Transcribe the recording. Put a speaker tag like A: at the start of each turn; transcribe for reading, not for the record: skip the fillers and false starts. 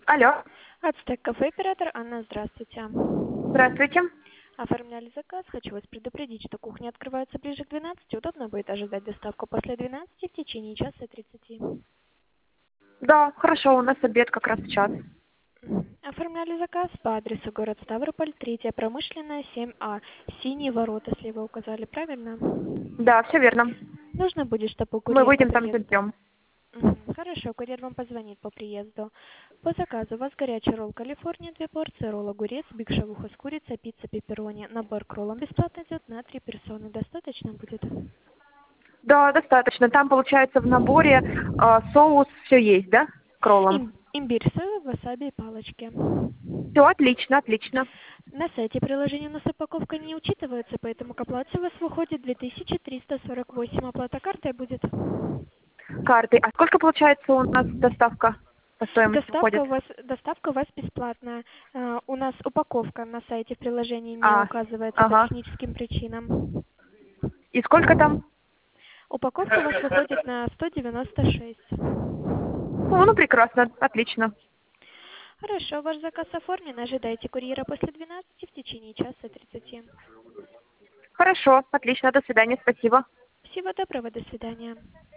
A: Алло,
B: Ацтек кафе, оператор Анна, здравствуйте.
A: здравствуйте.
B: Оформляли заказ. Хочу вас предупредить, что кухня открывается ближе к 12. Удобно будет ожидать доставку после 12 в течение часа 30.
A: Да, хорошо, у нас обед как раз в час.
B: Оформляли заказ по адресу город Ставрополь, 3 промышленная, 7А. Синие ворота слева указали, правильно?
A: Да, все верно.
B: Нужно будет, чтобы
A: Мы
B: курьер по
A: выйдем там
B: приезду.
A: заберем.
B: Хорошо, курьер вам позвонит по приезду. По заказу у вас горячий ролл Калифорния, 2 порции, ролл огурец, биг шавуха с курицей, пицца пепперони. Набор к роллам бесплатно идет на 3 персоны. Достаточно будет?
A: Да, достаточно. Там, получается, в наборе соус все есть, да? К роллам.
B: Имбирь, соевый, васаби и палочки.
A: Все, отлично, отлично.
B: На сайте приложения у нас упаковка не учитывается, поэтому к оплате у вас выходит 2348. Оплата картой будет.
A: Карты. А сколько, получается, у нас доставка по стоимости
B: Доставка
A: входит?
B: у вас бесплатная. У нас упаковка на сайте в приложении не
A: А,
B: указывается по
A: ага.
B: техническим причинам.
A: И сколько там?
B: Упаковка у вас выходит на 196.
A: О, ну, прекрасно, отлично.
B: Хорошо, ваш заказ оформлен. Ожидайте курьера после 12 в течение часа 30.
A: Хорошо, отлично, до свидания, спасибо.
B: Всего доброго, до свидания.